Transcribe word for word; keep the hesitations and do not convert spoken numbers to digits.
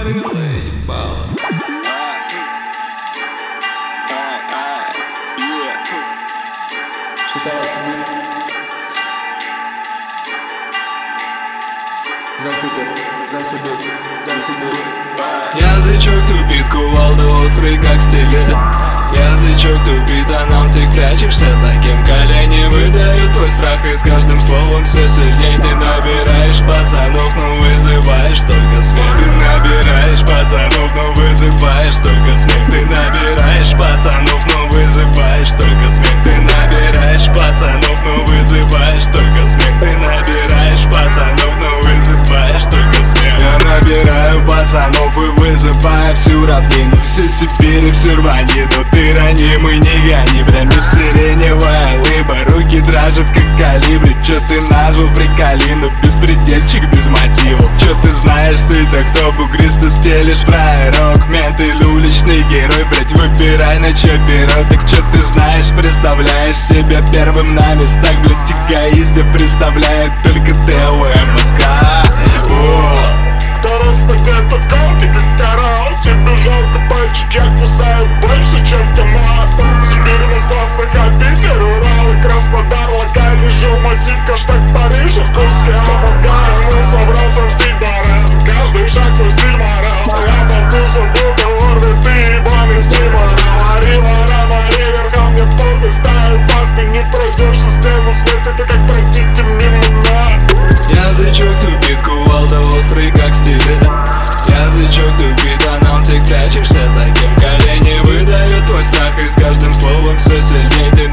Тупорылое ебало. Засыпет, засыпет, засыпет. Язычок тупит, кувалда острый как стилет. Язычок тупит, а нам ты прячешься за кем? Колени выдают твой страх, и с каждым словом все сильней. Ты набираешь пацанов, но вызываешь только смех. Ты набираешь пацанов, но вызываешь только смех. Ты набираешь пацанов, но вызываешь только смех. Ты набираешь пацанов, но вызываешь только смех. Ты набираешь пацанов, но вызываешь только смех. Я набираю пацанов и вызываю всю равнину, всю Сибирь и всю рванину. Ты ранимый, не гони, прям из сиреневая лыба. Руки дрожат, как калибри. Чё ты нажил, приколину, беспредельчик без мотивов. Чё ты знаешь, ты-то кто? Бугристо стелишь фраерок, мент или уличный герой, блять, выбирай на чё перо. Так чё ты знаешь, представляешь себя первым на местах, блять, эгоист представляет только ТО Москва. Кто расставляет откалки, как коралл. Тебе жалко, пальчики я кусаю больше, чем комар. Сибирь, Москва, Саха, Питер, Урал и Краснодар. Локальный жилмассив, каштаг, Париж, Иркутский авангард. Ну, собрался в стиль барен, каждый шаг твой стиль морал. Я по вкусу буду орбит, ты ебаный стиль морал. Ари, вара, мари, верхом мне похуй, ставим фаст. Ты не пройдешь систему смерти, ты как пройдите мимо нас. Язычок тупит, кувалда острый как стилет. Язычок тупит, а нам ты прячешься за кем? Колени выдают твой страх, и с каждым словом все сильней. Ты